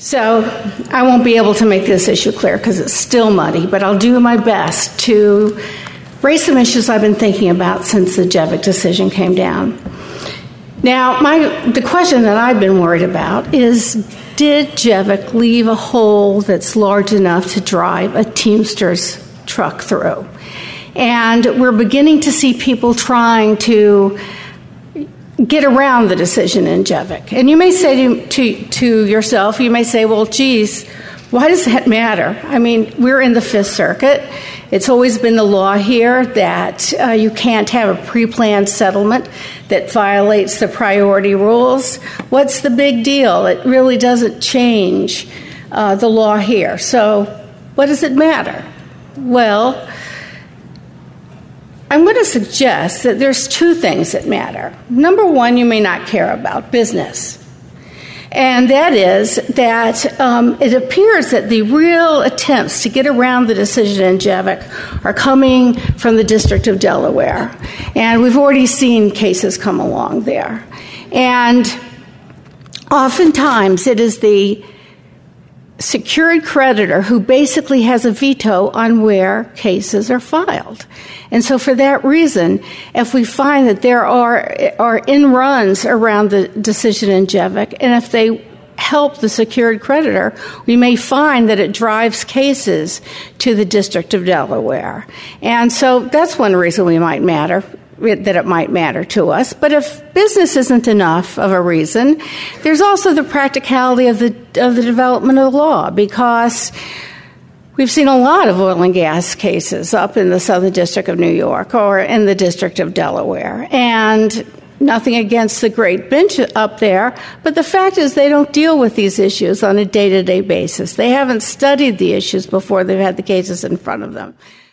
So I won't be able to make this issue clear because it's still muddy, but I'll do my best to raise some issues I've been thinking about since the Jevick decision came down. Now, the question that I've been worried about is, did Jevick leave a hole that's large enough to drive a Teamsters truck through? And we're beginning to see people trying to get around the decision in Jevick. And you may say to yourself, you may say, well, geez, why does that matter? I mean, we're in the Fifth Circuit. It's always been the law here that you can't have a pre-planned settlement that violates the priority rules. What's the big deal? It really doesn't change the law here. So what does it matter? Well, I'm going to suggest that there's two things that matter. Number one, you may not care about business. And that is that it appears that the real attempts to get around the decision in Jevick are coming from the District of Delaware. And we've already seen cases come along there. And oftentimes it is the secured creditor who basically has a veto on where cases are filed. And so for that reason, if we find that there are in-runs around the decision in Jevick, and if they help the secured creditor, we may find that it drives cases to the District of Delaware. And so that's one reason that it might matter to us. But if business isn't enough of a reason, there's also the practicality of the development of the law, because we've seen a lot of oil and gas cases up in the Southern District of New York or in the District of Delaware. And nothing against the great bench up there, but the fact is they don't deal with these issues on a day-to-day basis. They haven't studied the issues before they've had the cases in front of them.